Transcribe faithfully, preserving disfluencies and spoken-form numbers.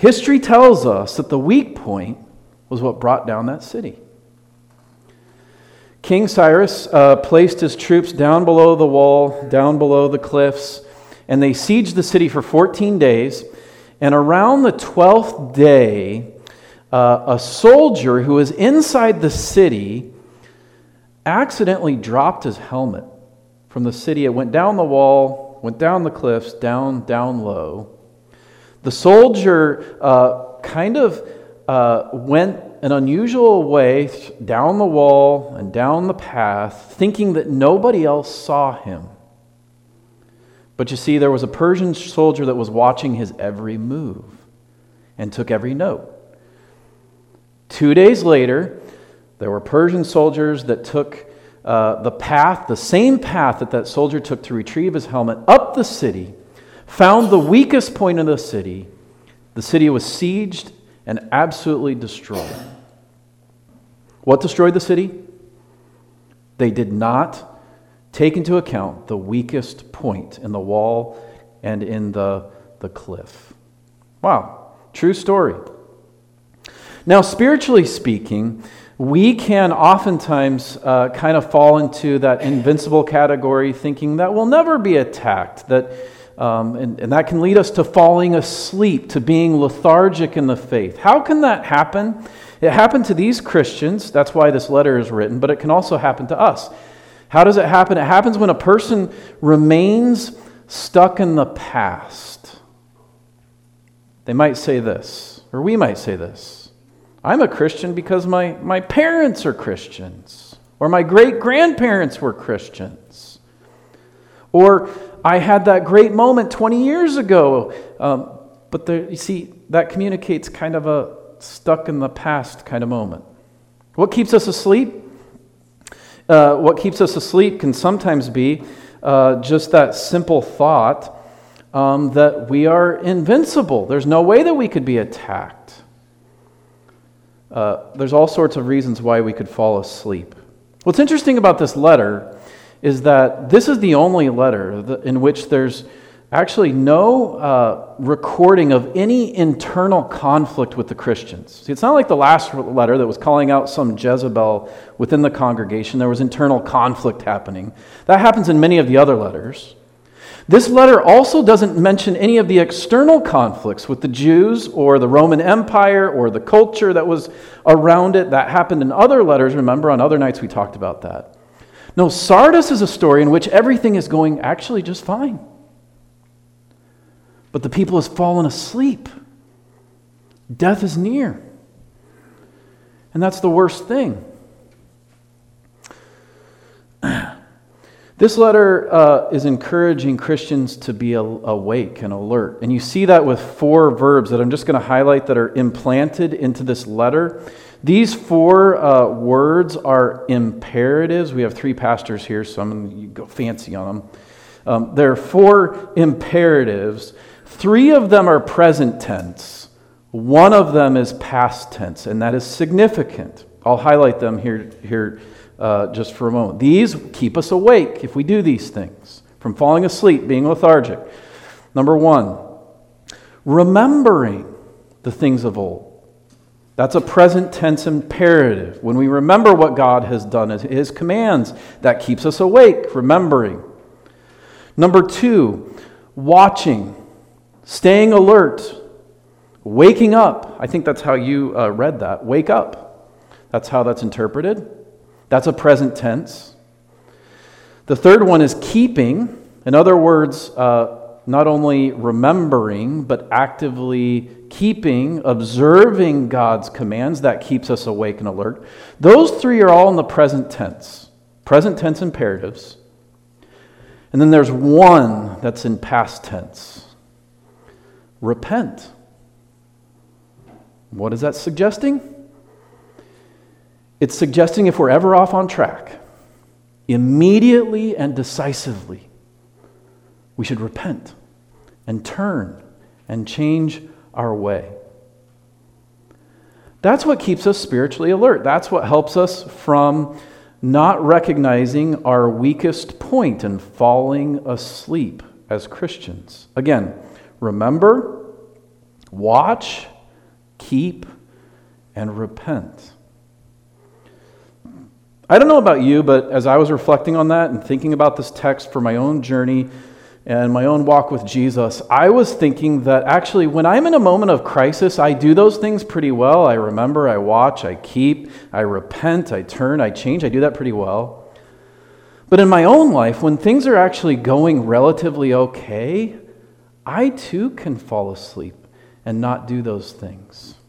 History tells us that the weak point was what brought down that city. King Cyrus uh, placed his troops down below the wall, down below the cliffs, and they sieged the city for fourteen days. And around the twelfth day, uh, a soldier who was inside the city accidentally dropped his helmet from the city. It went down the wall, went down the cliffs, down, down low. The soldier uh, kind of uh, went an unusual way down the wall and down the path, thinking that nobody else saw him. But you see, there was a Persian soldier that was watching his every move and took every note. Two days later, there were Persian soldiers that took uh, the path, the same path that that soldier took to retrieve his helmet, up the city, found the weakest point of the city. The city was sieged and absolutely destroyed. What destroyed the city? They did not take into account the weakest point in the wall and in the, the cliff. Wow, true story. Now, spiritually speaking, we can oftentimes uh, kind of fall into that invincible category, thinking that we'll never be attacked, that Um, and, and that can lead us to falling asleep, to being lethargic in the faith. How can that happen? It happened to these Christians. That's why this letter is written, but it can also happen to us. How does it happen? It happens when a person remains stuck in the past. They might say this, or we might say this: I'm a Christian because my, my parents are Christians, or my great-grandparents were Christians, or I had that great moment twenty years ago. Um, but there, you see, that communicates kind of a stuck in the past kind of moment. What keeps us asleep? Uh, what keeps us asleep can sometimes be uh, just that simple thought um, that we are invincible. There's no way that we could be attacked. Uh, there's all sorts of reasons why we could fall asleep. What's interesting about this letter is that this is the only letter in which there's actually no uh, recording of any internal conflict with the Christians. See, it's not like the last letter that was calling out some Jezebel within the congregation. There was internal conflict happening. That happens in many of the other letters. This letter also doesn't mention any of the external conflicts with the Jews or the Roman Empire or the culture that was around it. That happened in other letters. Remember, on other nights we talked about that. No, Sardis is a story in which everything is going actually just fine. But the people has fallen asleep. Death is near. And that's the worst thing. This letter uh, is encouraging Christians to be awake and alert. And you see that with four verbs that I'm just going to highlight that are implanted into this letter. These four uh, words are imperatives. We have three pastors here, so I'm going to go fancy on them. Um, there are four imperatives. Three of them are present tense. One of them is past tense, and that is significant. I'll highlight them here, here uh, just for a moment. These keep us awake if we do these things, from falling asleep, being lethargic. Number one, remembering the things of old. That's a present tense imperative. When we remember what God has done, His commands, that keeps us awake, remembering. Number two, watching, staying alert, waking up. I think that's how you uh, read that. Wake up. That's how that's interpreted. That's a present tense. The third one is keeping. In other words, uh, not only remembering, but actively keeping, observing God's commands. That keeps us awake and alert. Those three are all in the present tense. Present tense imperatives. And then there's one that's in past tense. Repent. What is that suggesting? It's suggesting if we're ever off on track, immediately and decisively, we should repent and turn and change our way. That's what keeps us spiritually alert. That's what helps us from not recognizing our weakest point and falling asleep as Christians. Again, remember, watch, keep, and repent. I don't know about you, but as I was reflecting on that and thinking about this text for my own journey and my own walk with Jesus, I was thinking that actually when I'm in a moment of crisis, I do those things pretty well. I remember, I watch, I keep, I repent, I turn, I change. I do that pretty well. But in my own life, when things are actually going relatively okay, I too can fall asleep and not do those things.